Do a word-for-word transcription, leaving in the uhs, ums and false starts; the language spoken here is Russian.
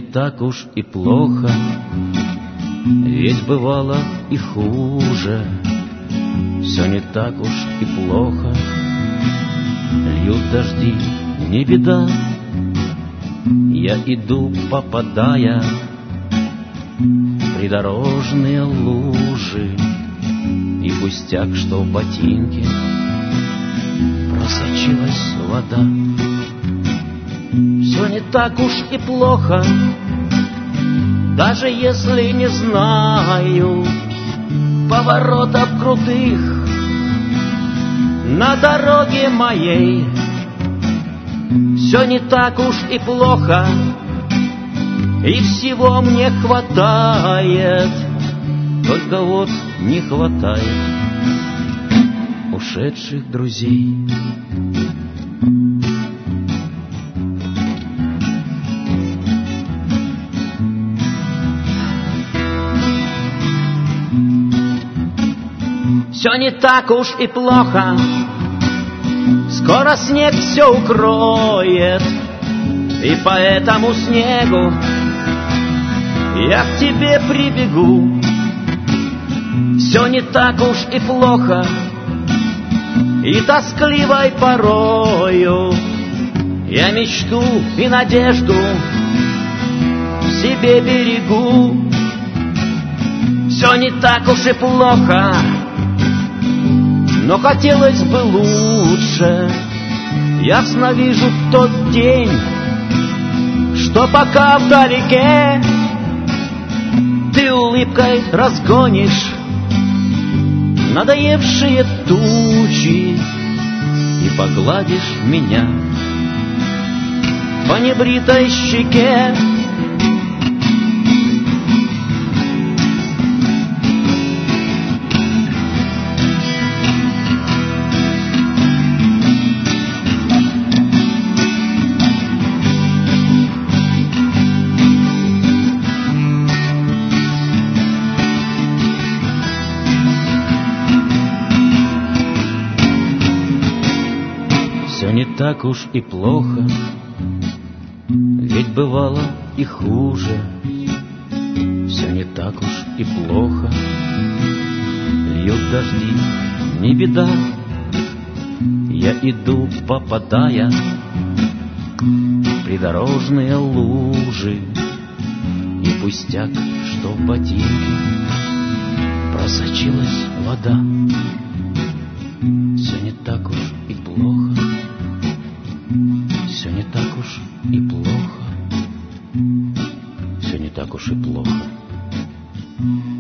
так уж и плохо, ведь бывало и хуже. Все не так уж и плохо, льют дожди, не беда. Я иду, попадая в придорожные лужи, и пустяк, что в ботинке просочилась вода. Все не так уж и плохо, даже если не знаю поворотов крутых на дороге моей. Все не так уж и плохо, и всего мне хватает, только вот не хватает ушедших друзей. Все не так уж и плохо, скоро снег все укроет, и по этому снегу я к тебе прибегу. Все не так уж и плохо, и тоскливой порою я мечту и надежду в себе берегу. Все не так уж и плохо, но хотелось бы лучше. Ясно вижу тот день, что пока вдалеке ты улыбкой разгонишь надоевшие тучи и погладишь меня по небритой щеке. Все не так уж и плохо, ведь бывало и хуже. Все не так уж и плохо, льют дожди, не беда. Я иду, попадая в придорожные лужи, и пустяк, что в ботинке просочилась вода. Все не так уж и плохо, все не так уж и плохо, все не так уж и плохо.